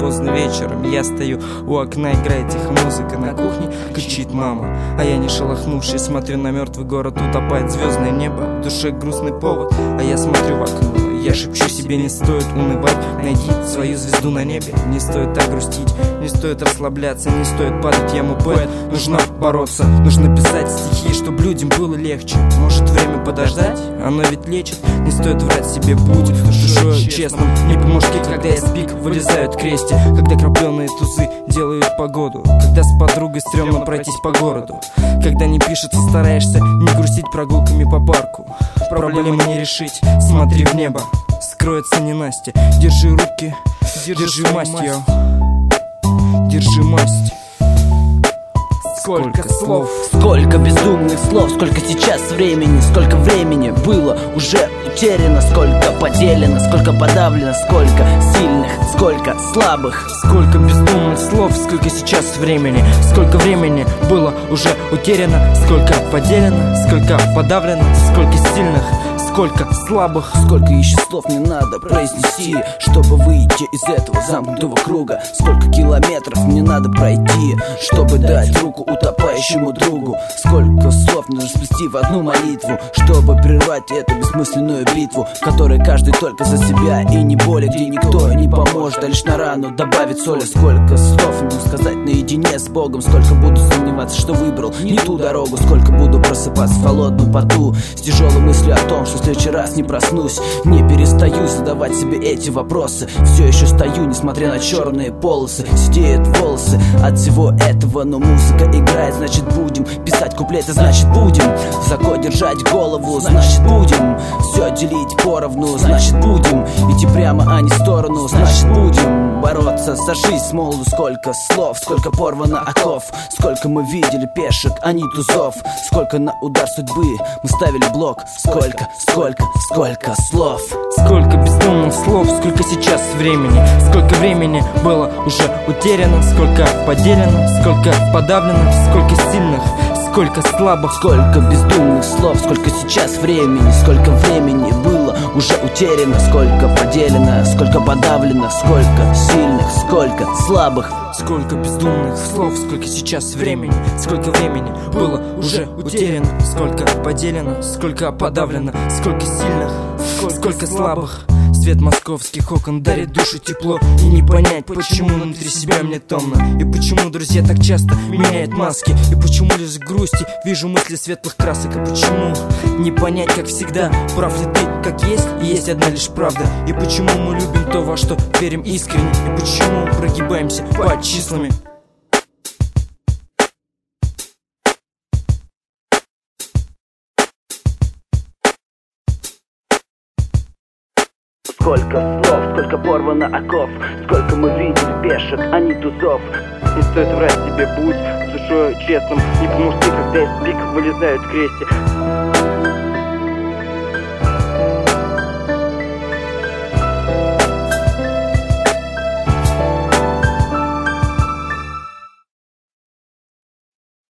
поздно вечером. Я стою у окна, играет тихо музыка. На кухне кричит мама, а я не шелохнувшись смотрю на мертвый город. Утопает звездное небо, в душе грустный повод, а я смотрю в окно. Я шепчу себе, не стоит унывать, найди свою звезду на небе. Не стоит так грустить, не стоит расслабляться, не стоит падать в яму, поэт. Нужно бороться, нужно писать стихи, чтобы людям было легче. Может время подождать, оно ведь лечит. Не стоит врать себе, будь душой честным. Не по мужски, когда из пик вылезают крести, когда крапленые тузы делают погоду, когда с подругой стрёмно пройтись по городу, когда не пишется, стараешься не грустить прогулками по парку. Проблемы не решить, смотри в небо, скроется ненастье. Держи руки, держи масть, держи масть. Сколько слов, сколько безумных слов, сколько сейчас времени, сколько времени было уже утеряно, сколько поделено, сколько подавлено, сколько сильных, сколько слабых. Сколько безумных слов, сколько сейчас времени, сколько времени было уже утеряно, сколько поделено, сколько подавлено, сколько сильных, сколько слабых. Сколько еще слов мне надо произнести, чтобы выйти из этого замкнутого круга? Сколько километров мне надо пройти, чтобы дать руку утопающему другу? Сколько слов нужно сплести в одну молитву, чтобы прервать эту бессмысленную битву, в которой каждый только за себя и не более, где никто не поможет, а лишь на рану добавит соли. Сколько слов нужно сказать наедине с Богом? Сколько буду сомневаться, что выбрал не ту дорогу? Сколько буду просыпаться в холодном поту с тяжелой мыслью о том, что в следующий раз не проснусь? Не перестаю задавать себе эти вопросы, все еще стою, несмотря на черные полосы. Сидеют волосы от всего этого, но музыка играет, значит будем писать куплеты, значит будем высоко держать голову, значит будем все делить поровну, значит будем идти прямо, а не в сторону, значит будем бороться за жизнь с молоду. Сколько слов, сколько порвано оков, сколько мы видели пешек, а не тузов, сколько на удар судьбы мы ставили блок, сколько слов. Сколько безумных слов, сколько сейчас времени, сколько времени было уже утеряно, сколько поделено, сколько подавлено, сколько сильных, сколько слабых. Сколько бездумных слов, сколько сейчас времени, сколько времени было уже утеряно, сколько поделено, сколько подавлено, сколько сильных, сколько слабых. Сколько бездумных слов, сколько сейчас времени, сколько времени было уже утеряно, сколько поделено, сколько подавлено, сколько сильных, сколько слабых. Свет московских окон дарит душу тепло, и не понять, почему внутри себя мне томно, и почему друзья так часто меняют маски, и почему лишь в грусти вижу мысли светлых красок, и почему не понять, как всегда, прав ли ты, как есть, и есть одна лишь правда, и почему мы любим то, во что верим искренне, и почему прогибаемся под числами. Сколько слов, сколько порвано оков, сколько мы видели пешек, а не тузов. Не стоит врать себе, будь с душой честным, не по-мужски, когда из пик вылезают крести.